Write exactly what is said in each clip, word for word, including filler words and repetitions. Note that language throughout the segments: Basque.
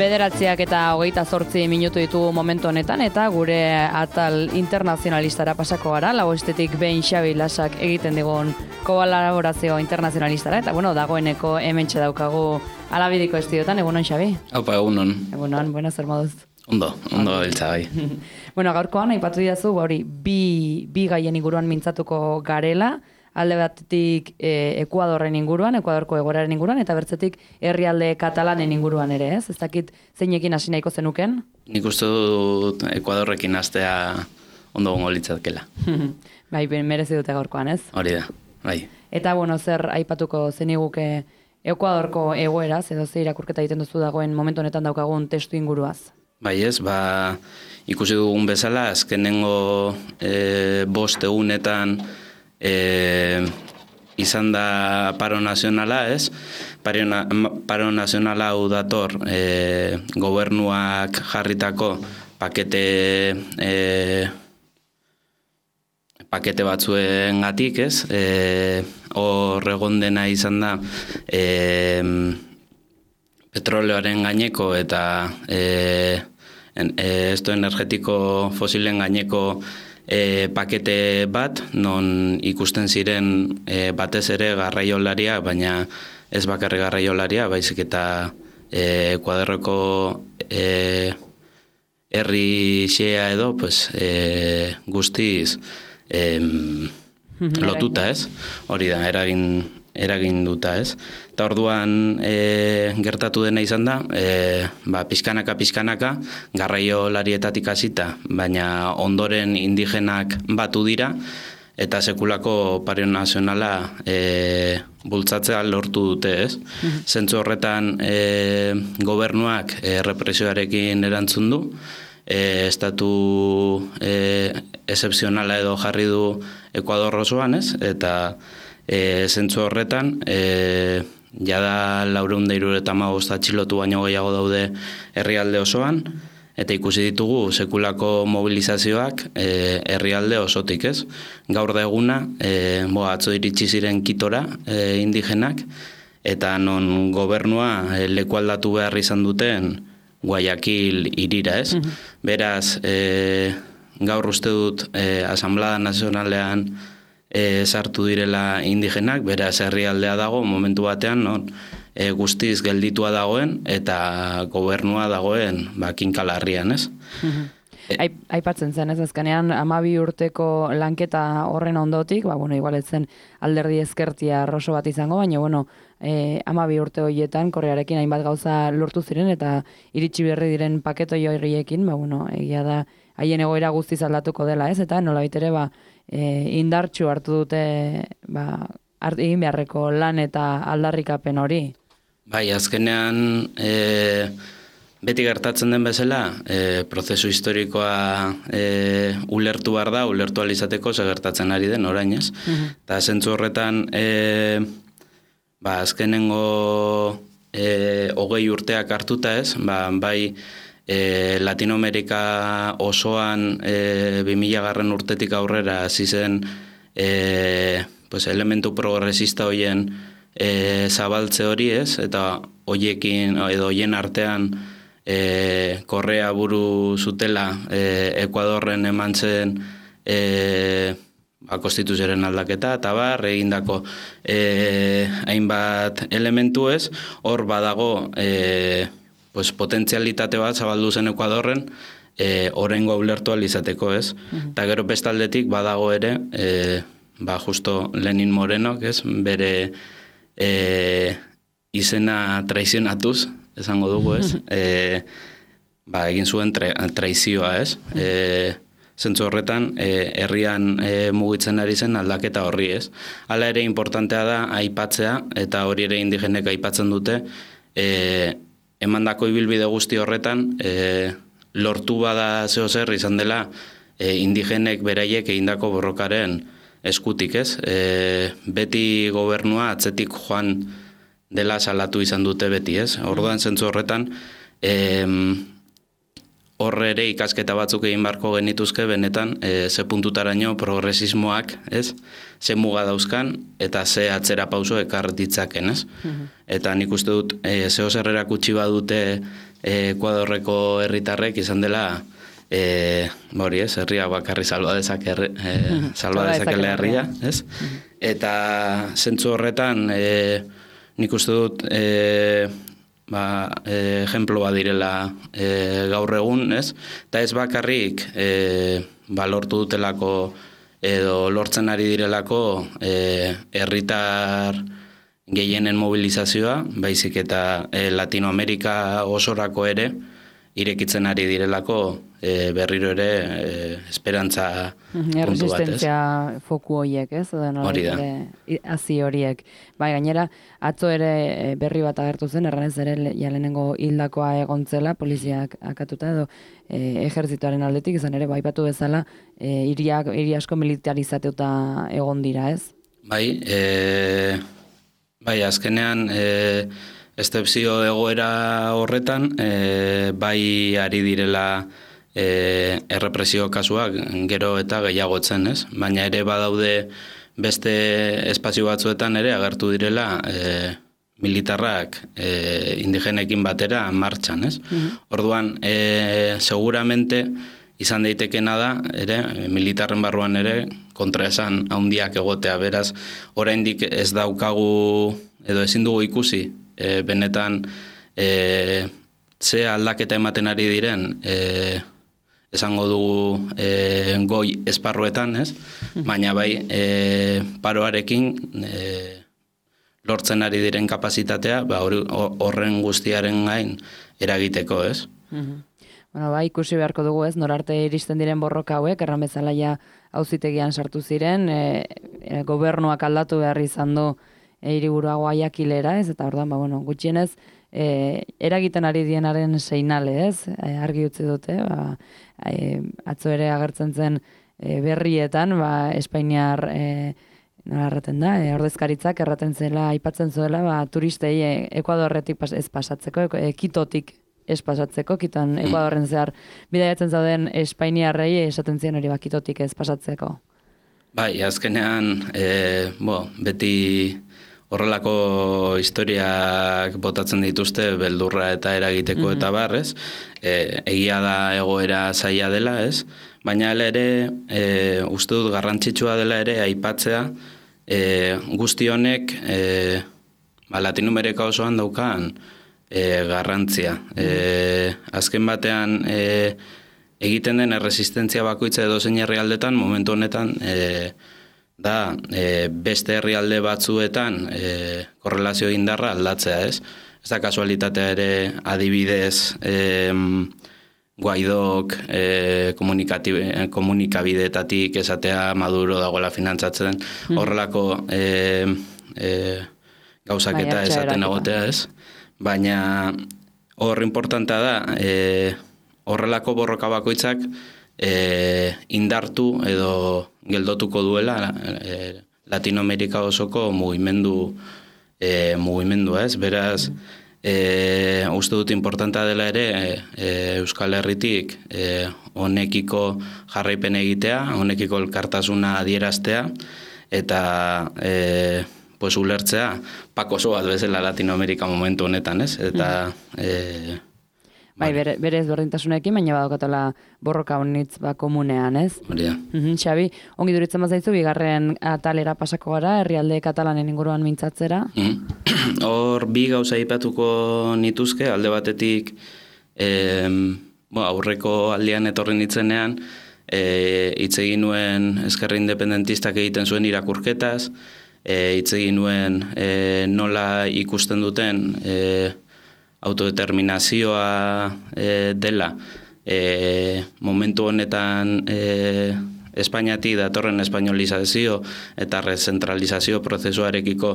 Bederatziak eta hogeita zortzi minutu ditugu momentu honetan, eta gure atal internazionalistara pasako gara, lagoestetik behin Xabi Lasak egiten digun kolaborazio internazionalistara, eta bueno, dagoeneko hementxe daukagu Alabidiko estudiotan. Egunon, Xabi? Haupa, egunon. Egunon, buena, zer moduz? Ondo, ondo gabiltza bai. Bueno, gaurkoan, aipatu didazu, hori, bi, bi gaien inguruan mintzatuko garela, alde batetik e, Ekuadorren inguruan, Ekuadorko egoeraren inguruan, eta bertzetik herrialde katalanen inguruan ere, ez? Ez dakit zeinekin hasi nahiko zenuken? Nik uste dut Ekuadorrekin hastea ondo gongo litzatkela. Bai, merezi dute gaurkoan, ez? Hori da, bai. Eta, bueno, zer aipatuko zeniguke Ekuadorko egoeraz, edo ze irakurketa egiten duzu dagoen momentu honetan daukagun testu inguruaz? Bai ez, ba, ikusi dugun bezala, azkenengo e, bost egunetan e, izan da paro nazionala, ez? Paro, paro nazionala hau dator e, gobernuak jarritako pakete e, pakete batzuen gatik, ez? E, hor egon dena izan da e, petroleoaren gaineko eta e, en, e, esto energetiko fosilen gaineko e, pakete bat, non ikusten ziren e, batez ere garraiolaria, baina ez bakarri garraiolaria, baizik eta e, Ekuadorreko e, herri xea edo, pues, e, guztiz e, lotuta, ez? Hori da, eragin eragin duta, ez? Eta orduan e, gertatu dena izan da, e, ba, pizkanaka, pizkanaka, garraiolarietatik hasita, baina ondoren indigenak batu dira, eta sekulako paro nazionala e, bultzatzea lortu dute, ez? Mm-hmm. Zentzu horretan e, gobernuak e, represioarekin erantzun du, e, estatu e, excepzionala edo jarri du Ekuador osoan, ez? Eta E, zentzu horretan, e, jada laurehun eta hirurogeita hamabost atxilotu baino gehiago daude herrialde osoan, eta ikusi ditugu sekulako mobilizazioak e, herrialde osotik, ez? Gaur da eguna, e, bo, atzo iritsi ziren Kitora e, indigenak, eta non gobernua e, leku aldatu behar izan duten Guayaquil irira, ez? Mm-hmm. Beraz, e, gaur uste dut e, Asamblea Nazionalean E, sartu direla indigenak, beraz herrialdea dago momentu batean non e, guztiz gelditua dagoen eta gobernua dagoen ba, kinkalarrian, ez? Mm-hmm. Aipatzen zen, ez azkenean, hamabi urteko lanketa horren ondotik, ba, bueno, igual ez zen alderdi ezkertia roso bat izango, baina, bueno, e, hamabi urte horietan, korrearekin hainbat gauza lortu ziren, eta iritsi berri diren paketoi horiekin, ba, bueno, egia da, haien egoera guztiz aldatuko dela, ez? Eta nola baitere, ba, E, indartxu hartu dute ba, hart, egin beharreko lan eta aldarrikapen hori. Bai, azkenean e, beti gertatzen den bezala, e, prozesu historikoa e, ulertu behar da, ulertu alizateko ze gertatzen ari den orainez. Mm-hmm. Eta zentzu horretan, e, ba, azkenengo e, hogei urteak hartuta ez, ba, bai, E, Latinoamerika osoan e, bi mila garren urtetik aurrera hasi zen e, pues, elementu progresista horien e, zabaltze hori, ez? Eta hoiekin edo hoien artean e, Korrea buru zutela e, Ekuadorren eman zen e, ba, konstituzioaren aldaketa eta bar egindako e, hainbat elementu, ez? Hor badago e, pues, potentzialitate bat zabaldu zen Ekuadorren e, orengo ulertu alizateko, ez? Mm-hmm. Eta gero bestaldetik badago ere, e, ba, justo Lenin Morenok, ez? Bere e, izena traizionatuz, esango dugu, ez? E, ba, egin zuen tra, traizioa, ez? E, zentzu horretan, e, herrian e, mugitzen ari zen aldaketa horri, ez? Hala ere importantea da aipatzea, eta hori ere indigenek aipatzen dute, e, emandako ibilbide guzti horretan, e, lortu bada zeo zer izan dela e, indigenek beraiek egindako borrokaren eskutik, ez? E, beti gobernua atzetik joan dela salatu izan dute beti, ez? Orduan zentzu horretan, e, horre ere ikasketa batzuk egin barko genituzke benetan e, ze puntutaraino progresismoak, ez? Ze muga dauzkan eta ze atzera pauso ekar ditzaken, ez? Mm-hmm. Eta nik uste dut e, zeo zer erakutsi badute e, Ekuadorreko herritarrek izan dela e, hori ez, herria bakarri salba dezake e, salba dezakela herria, ez? Eta zentzu horretan e, nik uste dut e, ba, e, ejemplo bat direla e, gaur egun, ez? Eta ez bakarrik e, ba, lortu dutelako edo lortzen ari direlako e, herritar gehienen mobilizazioa, baizik eta e, Latinoamerika osorako ere irekitzen ari direlako e, berriro ere e, esperantza puntu bat, ez? Erresistentzia foku horiek, ez? Hori da. Hazi horiek. Bai, gainera, atzo ere berri bat agertu zen, erranez ere ja lehenengo hildakoa egontzela, poliziak akatuta edo e, ejertzituaren aldetik, izan ere, bai batu bezala, e, iriak, iri asko militarizatuta egon dira, ez? Bai, e, bai, azkenean, e, estepzio egoera horretan, e, bai ari direla e, errepresio kasuak gero eta gehiagotzen, ez? Baina ere badaude beste espazio batzuetan ere agertu direla e, militarrak e, indigenekin batera martxan, ez? Mm-hmm. Orduan, e, seguramente izan daitekena da, ere, militarren barruan ere, kontraesan handiak egotea, beraz, oraindik ez daukagu, edo ezin dugu ikusi, e, benetan, e, ze aldaketa ematen ari diren, e, esango dugu e, goi esparruetan, ez? Baina bai, e, paroarekin e, lortzen ari diren kapazitatea, ba, horren guztiaren gain eragiteko, ez? Mm-hmm. Bueno, bai, ikusi beharko dugu, ez, norarte iristen diren borroka hauek, erran bezala ja auzitegian sartu ziren, e, e, gobernuak aldatu behar izan du e, hiriburua Guayaquilera, ez, eta orduan, ba, bueno, gutxienez, e, eragiten ari dienaren seinale, ez, e, argi utzi dute, ba, e, atzo ere agertzen zen e, berrietan, ba, Espainiar, e, nola erraten da, e, ordezkaritzak erraten zela, aipatzen zuela, ba, turistei e, Ekuadorretik pas, ez pasatzeko, e, Kitotik ez pasatzeko, kiton Ekuadorren zehar bidaiatzen zauden Espainiarrei esaten ziren hori bakitotik ez pasatzeko. Bai, azkenean, e, bo, beti horrelako historiak botatzen dituzte beldurra eta eragiteko mm-hmm. eta barrez, e, egia da egoera zaila dela, ez? Baina ere, e, uste dut garrantzitsua dela ere aipatzea, e, guzti honek e, ba, Latinoamerika osoan daukan E, garrantzia. E, azken batean e, egiten den erresistentzia bakoitza edo zein herrialdetan, momentu honetan e, da e, beste herrialde batzuetan e, korrelazio indarra aldatzea, ez? Ez da kasualitatea ere adibidez e, Guaidok e, komunikabidetatik esatea Maduro dagoela finantzatzen, horrelako e, e, gauzaketa esaten egotea, ez? Baina hor importantea da, e, horrelako borroka bakoitzak e, indartu edo geldotuko duela e, Latinoamerika osoko mugimendu e, mugimendua, ez? Beraz, e, uste dut importantea dela ere e, Euskal Herritik e, honekiko jarraipen egitea, honekiko elkartasuna adieraztea, eta e, pues ulertzea pakoso bat bezala Latinoamerika momentu honetan, ez? Eta mm. e, bai, bere, bere ezberdintasunekin, baina badokatela borroka honitz ba komunean, ez? Hori da. Mm-hmm, Xabi, ongi duritzen bazaizu, bigarren atalera pasako gara, herrialde katalanen inguruan mintzatzera. Mm. Hor, bi gauza aipatuko nituzke, alde batetik e, bo, aurreko aldian etorri nitzenean, e, hitz egin nuen ezker independentistak egiten zuen irakurketaz, hitz egin nuen e, nola ikusten duten e, autodeterminazioa e, dela e, momentu honetan e, Espainiatik datorren espainolizazio eta rezentralizazio prozesuarekiko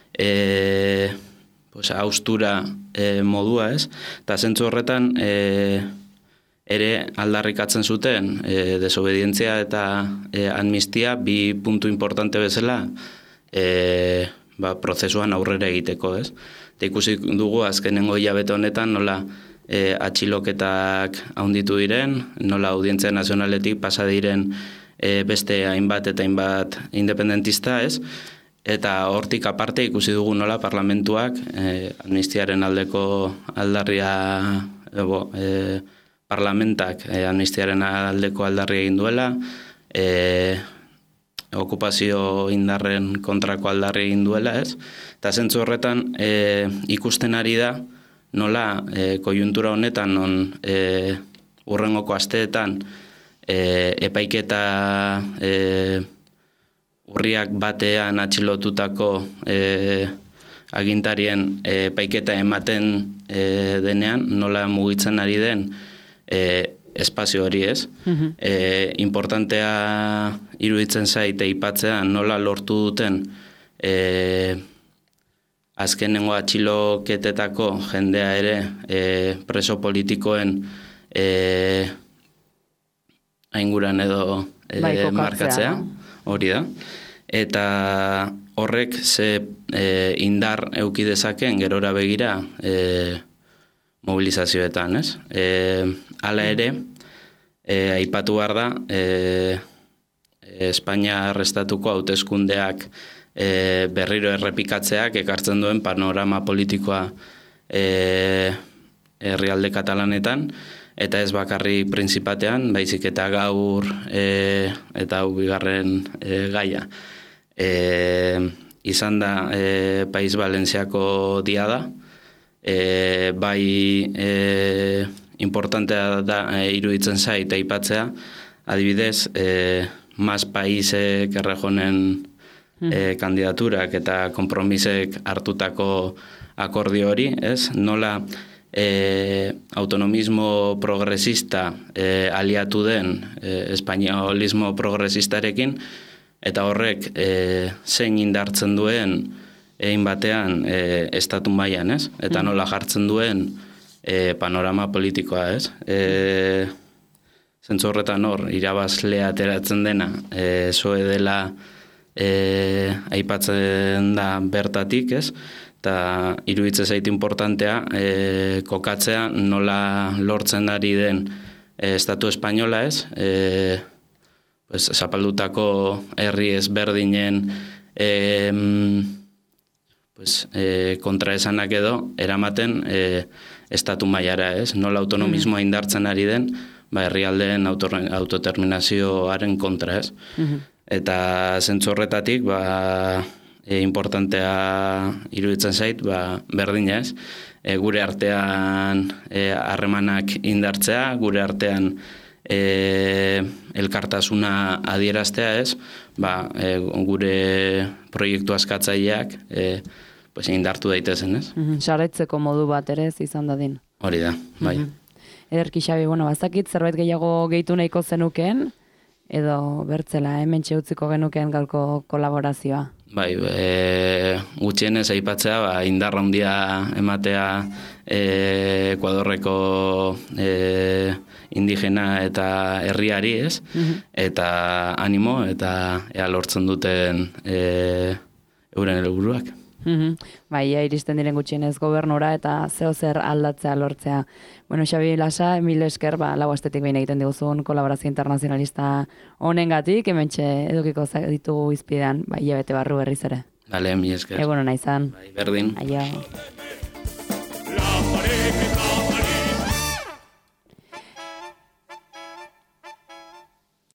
e, pues, austura e, modua, ez? Eta zentzu horretan e, ere aldarrikatzen zuten e, desobedientzia eta e, amnistia bi puntu importante bezala E, ba, prozesuan aurrera egiteko, ez? Eta ikusi dugu azkenengo hilabete honetan nola e, atxiloketak handitu diren, nola audientzia nazionaletik pasa diren e, beste hainbat eta hainbat independentista, ez? Eta hortik aparte ikusi dugu nola parlamentuak e, amnistiaren aldeko aldarria ebo, e, parlamentak e, amnistiaren aldeko aldarri egin duela, e, okupazio indarren kontrako aldarri egin duela, ez? Eta zentzu horretan e, ikusten ari da, nola e, kojuntura honetan, non e, urrengoko asteetan e, epaiketa e, urriak batean atxilotutako e, agintarien e, epaiketa ematen e, denean, nola mugitzen ari den e, espazio hori, ez. Mm-hmm. E, importantea iruditzen zaite aipatzea nola lortu duten e, azkenengo atxiloketetako jendea ere e, preso politikoen e, ainguran edo e, markatzea, hori da. Eta horrek ze e, indar euki dezaken gerora begira e, mobilizazioetan, ez? E, hala ere, e, aipatu behar da, e, Espainia arrestatuko hauteskundeak e, berriro errepikatzeak ekartzen duen panorama politikoa e, herrialde katalanetan, eta ez bakarri prinsipatean, baizik eta gaur e, eta hau bigarren e, gaia. E, izan da e, Paiz Valentziako diada, e, bai e, importantea da e, iruditzen zait aipatzea, adibidez, e, Mas Paisek errejonen e, kandidaturak eta konpromisek hartutako akordio hori, ez? Nola e, autonomismo progresista e, aliatu den e, espainolismo progresistarekin, eta horrek e, zein indartzen duen egin batean e, estatu mailan, ez? Eta nola jartzen duen e, panorama politikoa, ez? E, Zentzu horretan hor, irabazlea ateratzen dena, e, zoe dela e, aipatzen da bertatik, ez? Eta iruditze zait importantea e, kokatzea nola lortzen ari den e, estatu espainola, ez? E, pues, zapaldutako herri ezberdinen e, pues, e, kontraesanak edo eramaten e, estatu mailara, ez? Nola autonomismoa indartzen ari den, ba, herrialdeen autoterminazioaren kontra, ez? Mm-hmm. Eta zentzu horretatik, ba, e, importantea iruditzen zait, ba, berdina, ez? E, gure artean harremanak e, indartzea, gure artean e, elkartasuna adieraztea, ez? Ba, e, gure proiektu askatzaileak e, pues, indartu daitezen, ez? Mm-hmm. Saretzeko modu bat ere ez izan dadin. Hori da, bai. Mm-hmm. Ederki Xabi, bueno, bazakit zerbait gehiago gehitu nahiko zenukeen, edo bertzela, hemen utziko genukeen galko kolaborazioa. Bai, e, gutxienez aipatzea, ba, indarra handia ematea e, Ekuadorreko e, indigena eta herriari, ez? Mm-hmm. Eta animo, eta ea lortzen duten e, euren helburuak. Mm-hmm. Bai, ja, iristen diren gutxienez gobernura eta zeo zer aldatzea lortzea. Bueno, Xabi Lasa, mil esker, ba, lau astetik behin egiten diguzun kolaborazio internazionalista honengatik, hementxe edukiko ditugu izpidean, bai, hilabete barru berriz ere. Dale, mil esker. Egun hona izan. Bai, berdin. Aio.